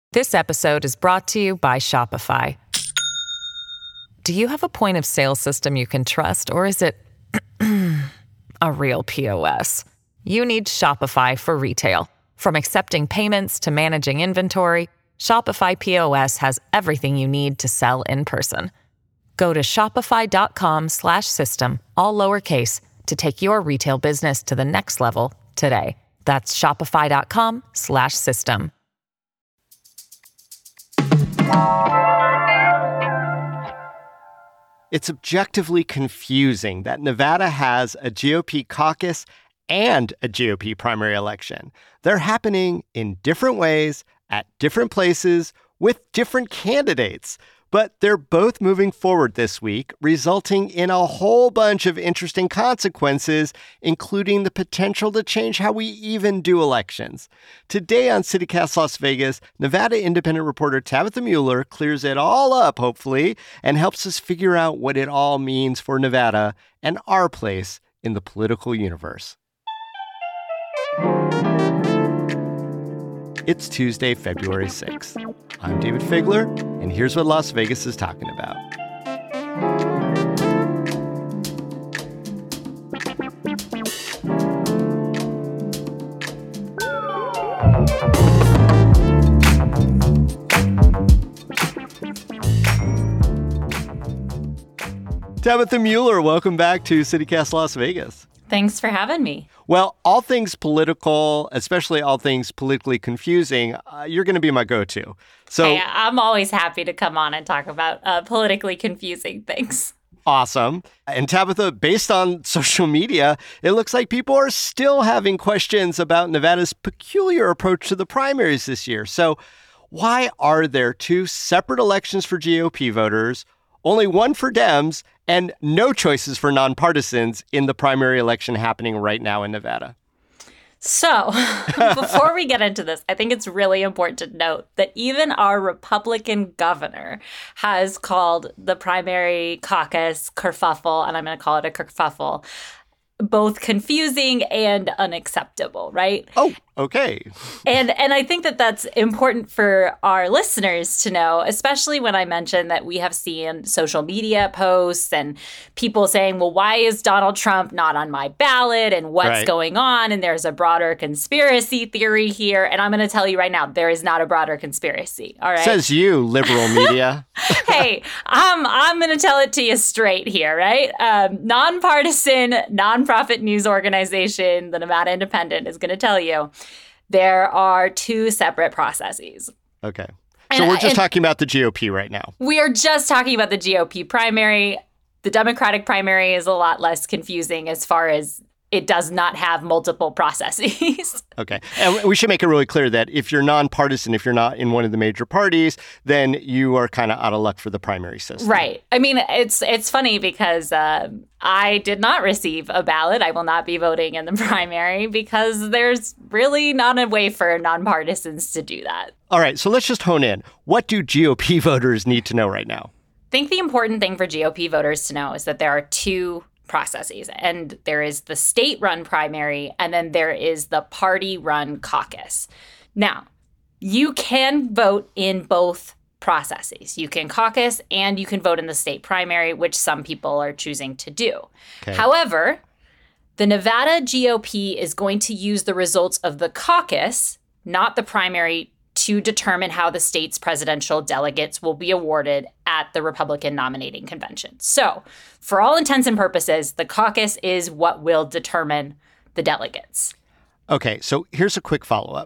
This episode is brought to you by Shopify. Do you have a point of sale system you can trust, or is it a real POS? You need Shopify for retail. From accepting payments to managing inventory, Shopify POS has everything you need to sell in person. Go to shopify.com/system, all lowercase, to take your retail business to the next level today. That's shopify.com/system. It's objectively confusing that Nevada has a GOP caucus and a GOP primary election. They're happening in different ways, at different places, with different candidates. But they're both moving forward this week, resulting in a whole bunch of interesting consequences, including the potential to change how we even do elections. Today on CityCast Las Vegas, Nevada independent reporter Tabitha Mueller clears it all up, hopefully, and helps us figure out what it all means for Nevada and our place in the political universe. It's Tuesday, February 6th. I'm David Figler, and here's what Las Vegas is talking about. Tabitha Mueller, welcome back to CityCast Las Vegas. Thanks for having me. Well, all things political, especially all things politically confusing, you're going to be my go-to. So Hey, I'm always happy to come on and talk about politically confusing things. Awesome. And Tabitha, based on social media, it looks like people are still having questions about Nevada's peculiar approach to the primaries this year. So why are there two separate elections for GOP voters, only one for Dems, and no choices for nonpartisans in the primary election happening right now in Nevada? So, before we get into this, I think it's really important to note that even our Republican governor has called the primary caucus kerfuffle, and I'm going to call it a kerfuffle, both confusing and unacceptable, right? Oh, okay. And I think that that's important for our listeners to know, especially when I mentioned that we have seen social media posts and people saying, well, why is Donald Trump not on my ballot and what's going on? And there's a broader conspiracy theory here. And I'm going to tell you right now, there is not a broader conspiracy. All right. Says you, liberal media. Hey, I'm going to tell it to you straight here, right? Nonpartisan, nonprofit news organization, the Nevada Independent, is going to tell you there are two separate processes. Okay. So we're just talking about the GOP right now. We are just talking about the GOP primary. The Democratic primary is a lot less confusing as far as it does not have multiple processes. Okay. And we should make it really clear that if you're nonpartisan, if you're not in one of the major parties, then you are kind of out of luck for the primary system. Right. I mean, it's funny because I did not receive a ballot. I will not be voting in the primary because there's really not a way for nonpartisans to do that. All right. So let's just hone in. What do GOP voters need to know right now? I think the important thing for GOP voters to know is that there are two processes, and there is the state-run primary, and then there is the party-run caucus. Now, you can vote in both processes. You can caucus and you can vote in the state primary, which some people are choosing to do. Okay. However, the Nevada GOP is going to use the results of the caucus, not the primary, to determine how the state's presidential delegates will be awarded at the Republican nominating convention. So, for all intents and purposes, the caucus is what will determine the delegates. Okay, so here's a quick follow-up.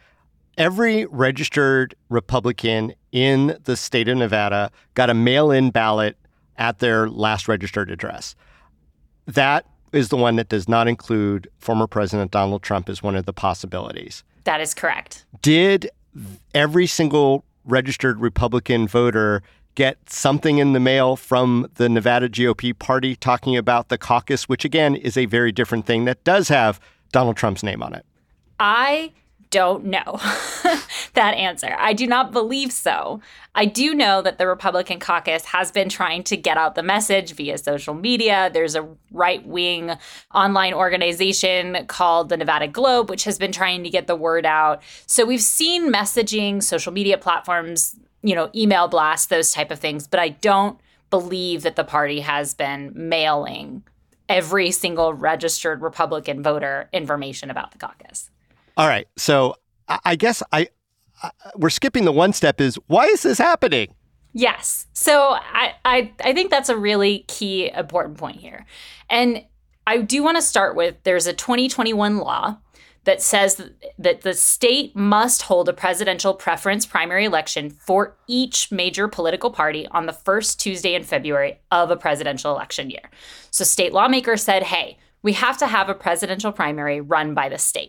Every registered Republican in the state of Nevada got a mail-in ballot at their last registered address. That is the one that does not include former President Donald Trump as one of the possibilities. That is correct. Did every single registered Republican voter get something in the mail from the Nevada GOP party talking about the caucus, which again is a very different thing that does have Donald Trump's name on it? I don't know that answer. I do not believe so. I do know that the Republican caucus has been trying to get out the message via social media. There's a right-wing online organization called the Nevada Globe, which has been trying to get the word out. So we've seen messaging, social media platforms, email blasts, those type of things. But I don't believe that the party has been mailing every single registered Republican voter information about the caucus. All right. So I guess we're skipping the one step is, why is this happening? Yes. So I think that's a really key, important point here. And I do want to start with, there's a 2021 law that says that the state must hold a presidential preference primary election for each major political party on the first Tuesday in February of a presidential election year. So state lawmakers said, hey, we have to have a presidential primary run by the state.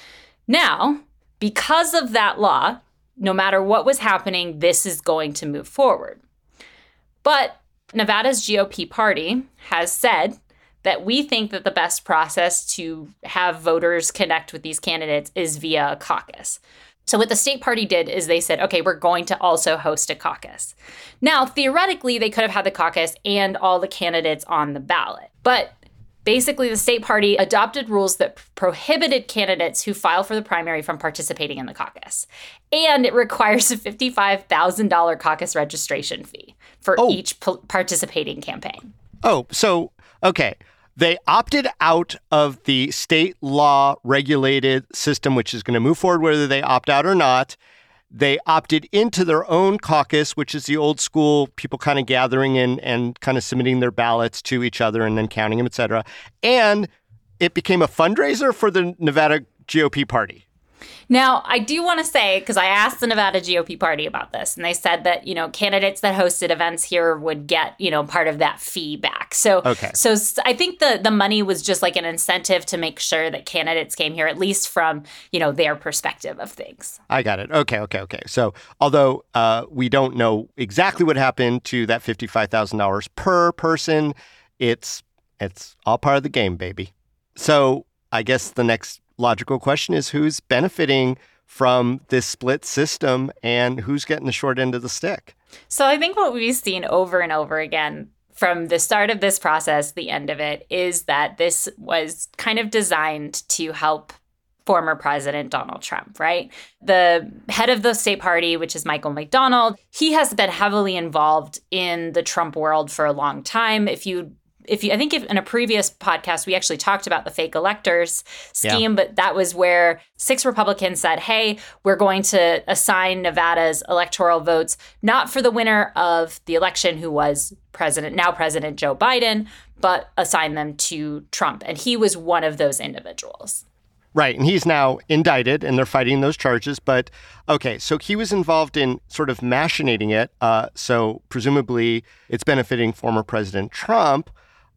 Now, because of that law, no matter what was happening, this is going to move forward. But Nevada's GOP party has said that we think that the best process to have voters connect with these candidates is via a caucus. So what the state party did is they said, okay, we're going to also host a caucus. Now, theoretically, they could have had the caucus and all the candidates on the ballot. But basically, the state party adopted rules that prohibited candidates who file for the primary from participating in the caucus. And it requires a $55,000 caucus registration fee for each participating campaign. Okay. They opted out of the state law regulated system, which is going to move forward whether they opt out or not. They opted into their own caucus, which is the old school, people kind of gathering in and kind of submitting their ballots to each other and then counting them, et cetera. And it became a fundraiser for the Nevada GOP party. Now, I do want to say, because I asked the Nevada GOP party about this, and they said that, candidates that hosted events here would get, part of that fee back. So I think the money was just like an incentive to make sure that candidates came here, at least from, their perspective of things. I got it. Okay. So although we don't know exactly what happened to that $55,000 per person, it's all part of the game, baby. So I guess the next logical question is, who's benefiting from this split system and who's getting the short end of the stick? So I think what we've seen over and over again from the start of this process, the end of it, is that this was kind of designed to help former President Donald Trump, right? The head of the state party, which is Michael McDonald, he has been heavily involved in the Trump world for a long time. I think in a previous podcast, we actually talked about the fake electors scheme, but that was where 6 Republicans said, hey, we're going to assign Nevada's electoral votes, not for the winner of the election, who was now President Joe Biden, but assign them to Trump. And he was one of those individuals. Right. And he's now indicted and they're fighting those charges. But okay, so he was involved in sort of machinating it. So presumably it's benefiting former President Trump.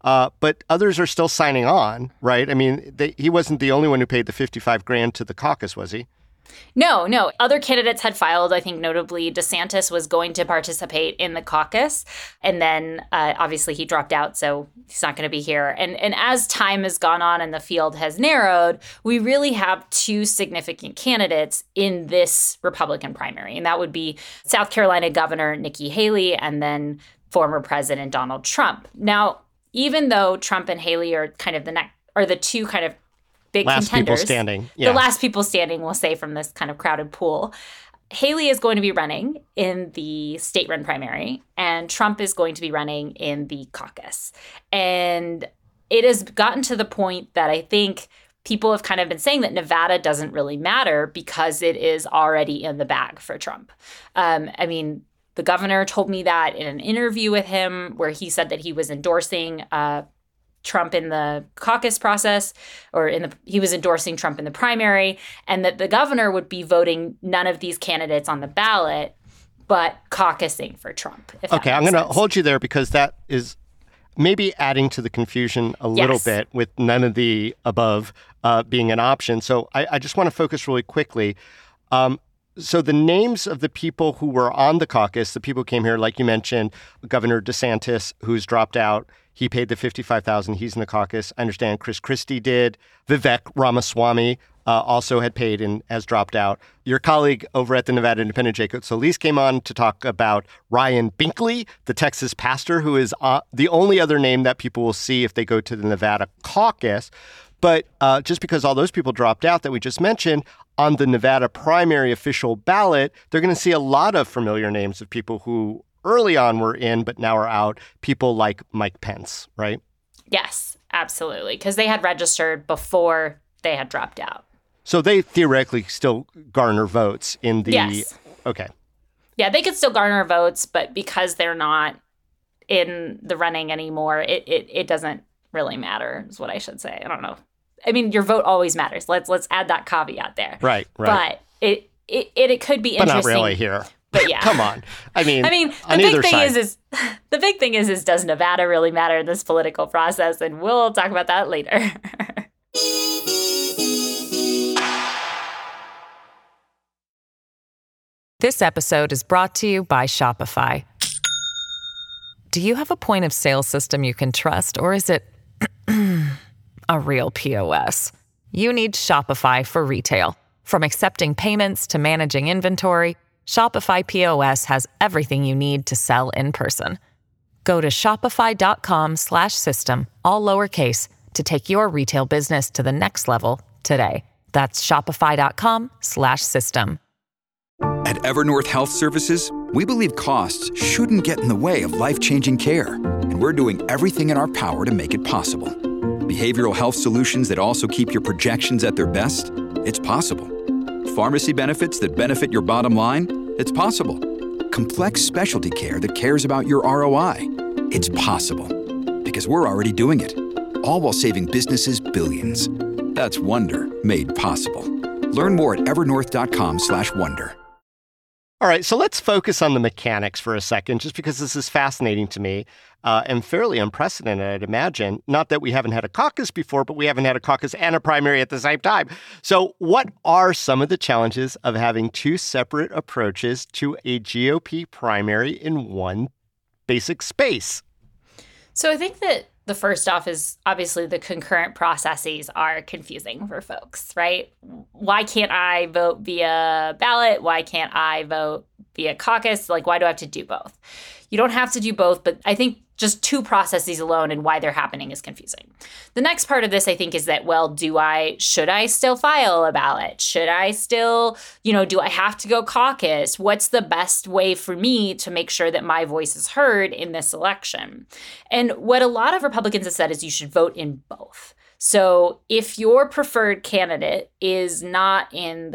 But others are still signing on, right? I mean, he wasn't the only one who paid the $55,000 to the caucus, was he? No. Other candidates had filed. I think notably DeSantis was going to participate in the caucus. And then obviously he dropped out, so he's not going to be here. And as time has gone on and the field has narrowed, we really have 2 significant candidates in this Republican primary. And that would be South Carolina Governor Nikki Haley and then former President Donald Trump. Now, even though Trump and Haley are kind of the 2 kind of big last contenders, people standing. Yeah. The last people standing, we'll say, from this kind of crowded pool, Haley is going to be running in the state-run primary, and Trump is going to be running in the caucus. And it has gotten to the point that I think people have kind of been saying that Nevada doesn't really matter because it is already in the bag for Trump. The governor told me that in an interview with him where he said that he was endorsing Trump in the caucus process, he was endorsing Trump in the primary, and that the governor would be voting none of these candidates on the ballot, but caucusing for Trump. Okay, I'm going to hold you there because that is maybe adding to the confusion a little bit with none of the above being an option. So I just want to focus really quickly. So the names of the people who were on the caucus, the people who came here, like you mentioned, Governor DeSantis, who's dropped out, He paid the $55,000. He's in the caucus. I understand Chris Christie did. Vivek Ramaswamy also had paid and has dropped out. Your colleague over at the Nevada Independent, Jacob Solis, came on to talk about Ryan Binkley, the Texas pastor, who is the only other name that people will see if they go to the Nevada caucus. But just because all those people dropped out that we just mentioned, on the Nevada primary official ballot, they're going to see a lot of familiar names of people who early on were in but now are out, people like Mike Pence, right? Yes, absolutely, because they had registered before they had dropped out. So they theoretically still garner votes in the... Yes. Okay. Yeah, they could still garner votes, but because they're not in the running anymore, it doesn't really matter, is what I should say. I don't know. I mean, your vote always matters. Let's add that caveat there. Right. But it could be interesting. But not really here. But yeah. Come on. I mean, the big thing is the big thing is does Nevada really matter in this political process? And we'll talk about that later. This episode is brought to you by Shopify. Do you have a point of sale system you can trust, or is it a real POS? You need Shopify for retail. From accepting payments to managing inventory, Shopify POS has everything you need to sell in person. Go to shopify.com/system, all lowercase, to take your retail business to the next level today. That's shopify.com/system. At Evernorth Health Services, we believe costs shouldn't get in the way of life-changing care, and we're doing everything in our power to make it possible. Behavioral health solutions that also keep your projections at their best? It's possible. Pharmacy benefits that benefit your bottom line? It's possible. Complex specialty care that cares about your ROI? It's possible. Because we're already doing it. All while saving businesses billions. That's Wonder made possible. Learn more at evernorth.com/wonder. All right, so let's focus on the mechanics for a second, just because this is fascinating to me and fairly unprecedented, I'd imagine. Not that we haven't had a caucus before, but we haven't had a caucus and a primary at the same time. So what are some of the challenges of having two separate approaches to a GOP primary in one basic space? So I think that the first off is obviously the concurrent processes are confusing for folks, right? Why can't I vote via ballot? Why can't I vote via caucus? Like, why do I have to do both? You don't have to do both, but I think just two processes alone and why they're happening is confusing. The next part of this, I think, is that, well, should I still file a ballot? Should I still, do I have to go caucus? What's the best way for me to make sure that my voice is heard in this election? And what a lot of Republicans have said is you should vote in both. So if your preferred candidate is not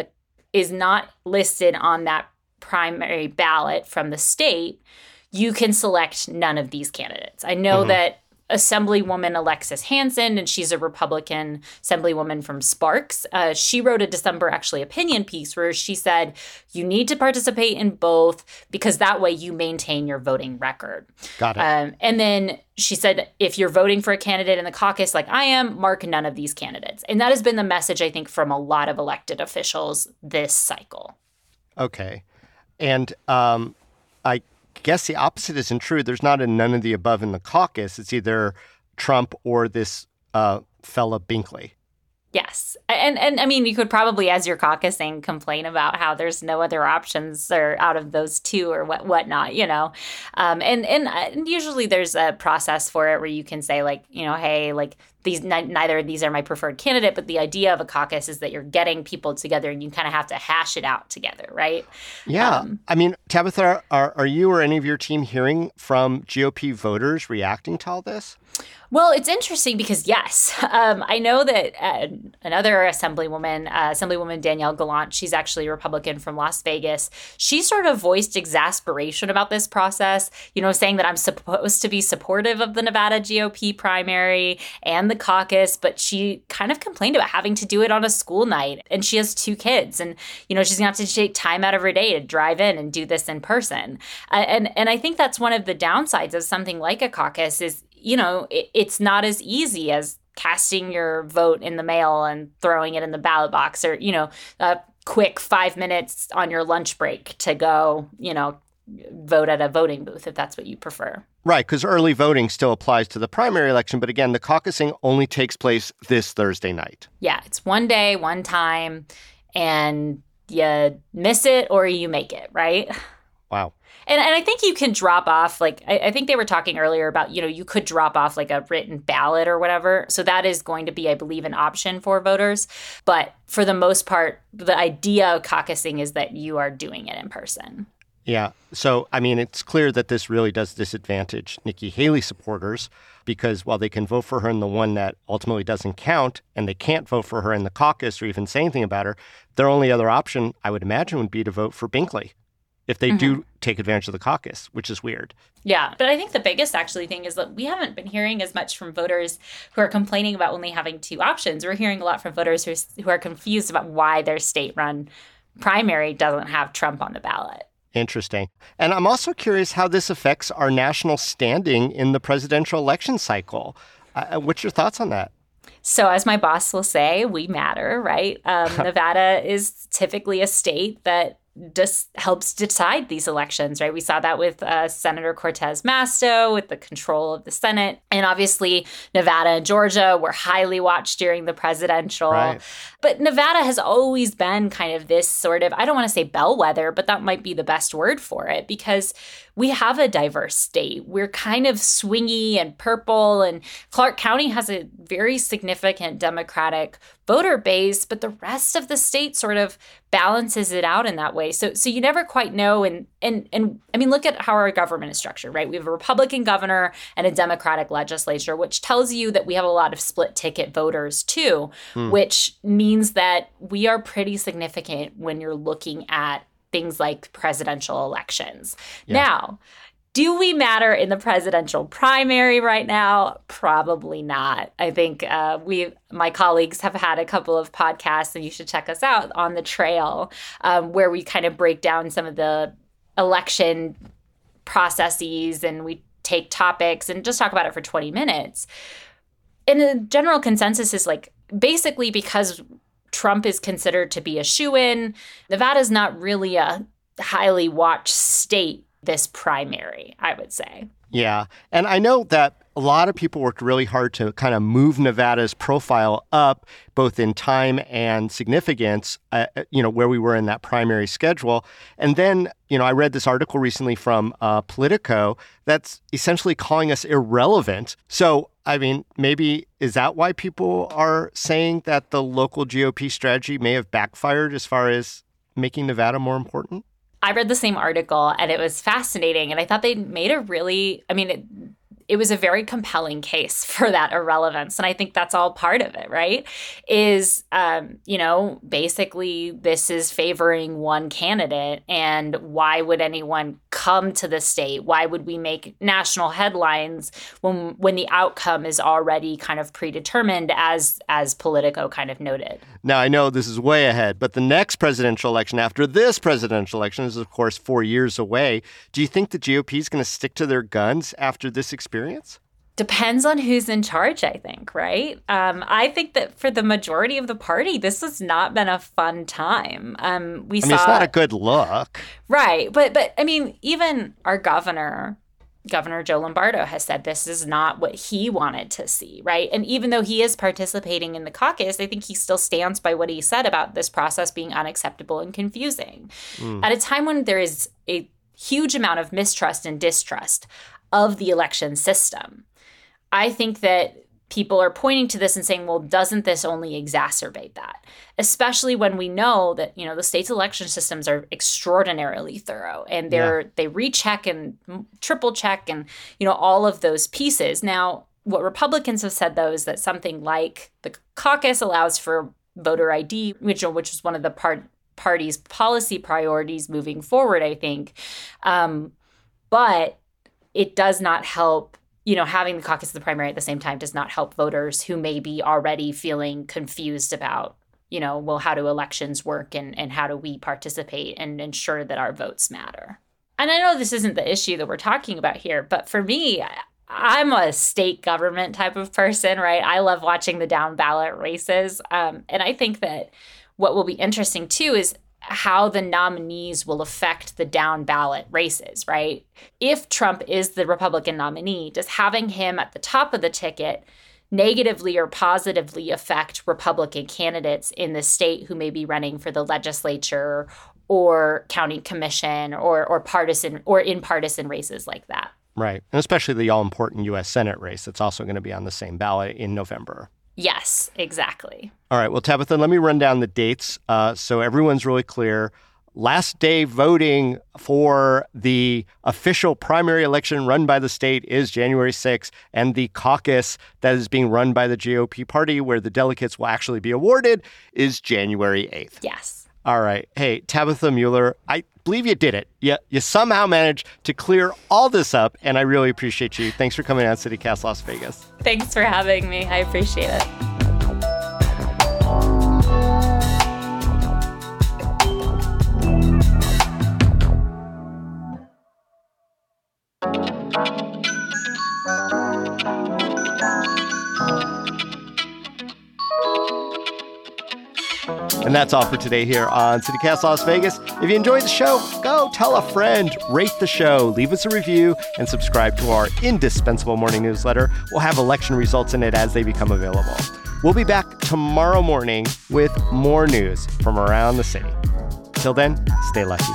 listed on that primary ballot from the state, you can select none of these candidates. I know that Assemblywoman Alexis Hansen, and she's a Republican Assemblywoman from Sparks. She wrote a December opinion piece where she said, you need to participate in both because that way you maintain your voting record. Got it. And then she said, if you're voting for a candidate in the caucus like I am, mark none of these candidates. And that has been the message, I think, from a lot of elected officials this cycle. Okay. And I guess the opposite isn't true. There's not a none of the above in the caucus. It's either Trump or this fella Binkley. Yes. And I mean, you could probably, as you're caucusing, complain about how there's no other options or out of those two or whatnot, And usually there's a process for it where you can say, like, hey, like, neither of these are my preferred candidate, but the idea of a caucus is that you're getting people together and you kind of have to hash it out together, right? Yeah. I mean, Tabitha, are you or any of your team hearing from GOP voters reacting to all this? Well, it's interesting because, yes, I know that another Assemblywoman Danielle Gallant, she's actually a Republican from Las Vegas. She sort of voiced exasperation about this process, saying that I'm supposed to be supportive of the Nevada GOP primary and the caucus, but she kind of complained about having to do it on a school night. And she has 2 kids and, she's going to have to take time out of her day to drive in and do this in person. And I think that's one of the downsides of something like a caucus is, it's not as easy as casting your vote in the mail and throwing it in the ballot box or, a quick 5 minutes on your lunch break to go, vote at a voting booth if that's what you prefer. Right, because early voting still applies to the primary election. But again, the caucusing only takes place this Thursday night. Yeah, it's one day, one time, and you miss it or you make it, right? Wow. And I think you can drop off, like, I think they were talking earlier about, you could drop off like a written ballot or whatever. So that is going to be, I believe, an option for voters. But for the most part, the idea of caucusing is that you are doing it in person. Yeah. So, I mean, it's clear that this really does disadvantage Nikki Haley supporters because while they can vote for her in the one that ultimately doesn't count and they can't vote for her in the caucus or even say anything about her, their only other option, I would imagine, would be to vote for Binkley if they do take advantage of the caucus, which is weird. Yeah, but I think the biggest actually thing is that we haven't been hearing as much from voters who are complaining about only having two options. We're hearing a lot from voters who are confused about why their state-run primary doesn't have Trump on the ballot. Interesting. And I'm also curious how this affects our national standing in the presidential election cycle. What's your thoughts on that? So as my boss will say, we matter, right? Nevada is typically a state that just helps decide these elections, right? We saw that with Senator Cortez Masto with the control of the Senate. And obviously, Nevada and Georgia were highly watched during the presidential. Right. But Nevada has always been kind of this sort of, I don't want to say bellwether, but that might be the best word for it because we have a diverse state. We're kind of swingy and purple, and Clark County has a very significant Democratic voter base, but the rest of the state sort of balances it out in that way. So you never quite know. And I mean, look at how our government is structured, right? We have a Republican governor and a Democratic legislature, which tells you that we have a lot of split ticket voters too, which means that we are pretty significant when you're looking at things like presidential elections. Yeah. Now, do we matter in the presidential primary right now? Probably not. I think my colleagues have had a couple of podcasts, and you should check us out on the trail, where we kind of break down some of the election processes and we take topics and just talk about it for 20 minutes. And the general consensus is like, basically because Trump is considered to be a shoo-in, Nevada's not really a highly watched state this primary, I would say. Yeah. And I know that a lot of people worked really hard to kind of move Nevada's profile up, both in time and significance, where we were in that primary schedule. And then, I read this article recently from Politico that's essentially calling us irrelevant. So, I mean, maybe is that why people are saying that the local GOP strategy may have backfired as far as making Nevada more important? I read the same article and it was fascinating. And I thought they made it was a very compelling case for that irrelevance. And I think that's all part of it, right? Is, basically this is favoring one candidate. And why would anyone come to the state? Why would we make national headlines when the outcome is already kind of predetermined, as Politico kind of noted? Now, I know this is way ahead, but the next presidential election after this presidential election is, of course, 4 years away. Do you think the GOP is going to stick to their guns after this experience? Depends on who's in charge, I think, right? I think that for the majority of the party, this has not been a fun time. It's not a good look. Right. But I mean, even our Governor Joe Lombardo has said this is not what he wanted to see, right? And even though he is participating in the caucus, I think he still stands by what he said about this process being unacceptable and confusing. At a time when there is a huge amount of mistrust and distrust of the election system, I think that people are pointing to this and saying, well, doesn't this only exacerbate that? Especially when we know that, the state's election systems are extraordinarily thorough and they recheck and triple check and, all of those pieces. Now, what Republicans have said, though, is that something like the caucus allows for voter ID, which is one of the party's policy priorities moving forward, I think. But it does not help. Having the caucus and the primary at the same time does not help voters who may be already feeling confused about, how do elections work and how do we participate and ensure that our votes matter. And I know this isn't the issue that we're talking about here, but for me, I'm a state government type of person, right? I love watching the down ballot races. And I think that what will be interesting, too, is how the nominees will affect the down ballot races, right? If Trump is the Republican nominee, does having him at the top of the ticket negatively or positively affect Republican candidates in the state who may be running for the legislature or county commission or partisan or in partisan races like that? Right. And especially the all-important U.S. Senate race that's also going to be on the same ballot in November. Yes, exactly. All right. Well, Tabitha, let me run down the dates so everyone's really clear. Last day voting for the official primary election run by the state is January 6th, and the caucus that is being run by the GOP party, where the delegates will actually be awarded, is January 8th. Yes. All right. Hey, Tabitha Mueller, I believe you did it. You somehow managed to clear all this up, and I really appreciate you. Thanks for coming on CityCast Las Vegas. Thanks for having me. I appreciate it. And that's all for today here on CityCast Las Vegas. If you enjoyed the show, go tell a friend, rate the show, leave us a review, and subscribe to our indispensable morning newsletter. We'll have election results in it as they become available. We'll be back tomorrow morning with more news from around the city. Till then, stay lucky.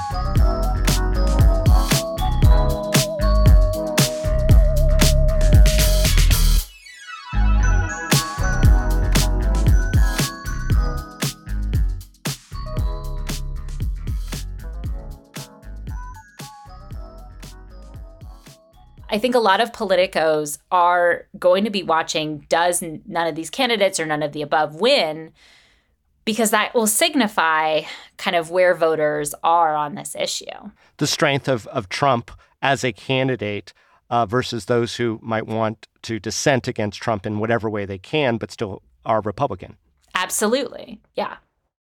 I think a lot of politicos are going to be watching, does none of these candidates or none of the above win? Because that will signify kind of where voters are on this issue. The strength of Trump as a candidate versus those who might want to dissent against Trump in whatever way they can, but still are Republican. Absolutely. Yeah.